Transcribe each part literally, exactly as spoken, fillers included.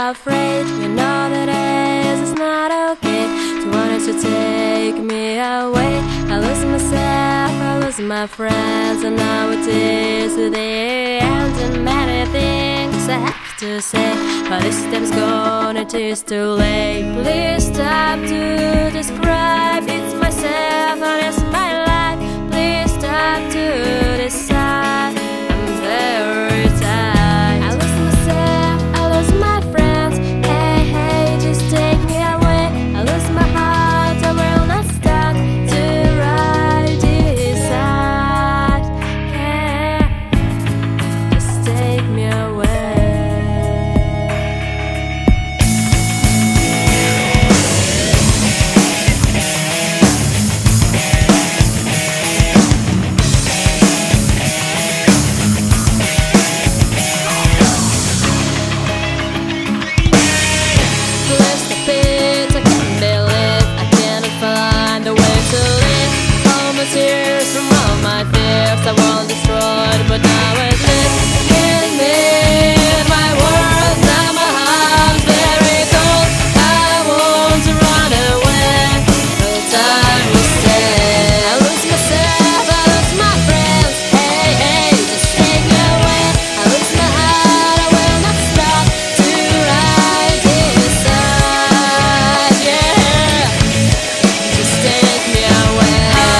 afraid. You know that it is not okay. You wanted to take me away. I lose myself, I lose my friends, and now it is the end. And many things I have to say, but this time's gone, it is too late. Please stop to describe. It's myself and it's my life. Please stop to decide. I'm very tired. I lose myself, I lose my friends. Hey, hey, just take me away. I lose my heart, I will not stop to ride this side. Yeah, just take me away. Tears from all my fears I once destroyed, but now it lives in me. My world, now my heart's very cold. I want to run away, no time to stay. I lose myself, I lose my friends. Hey, hey, just take me away. I lose my heart, I will not stop to ride this side. Yeah, just take me away.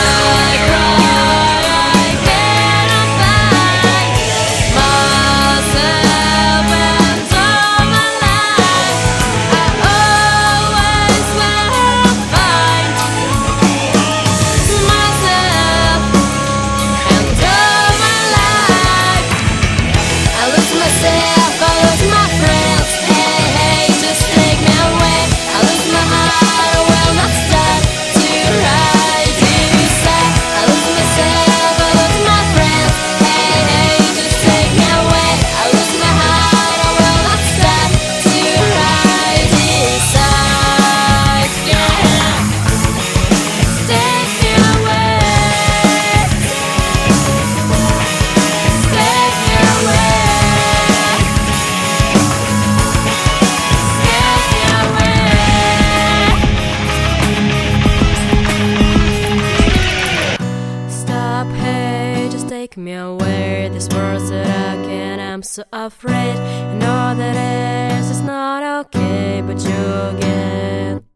Take me away, this world's that I can, I'm so afraid. I know that it is, it's not okay, but you get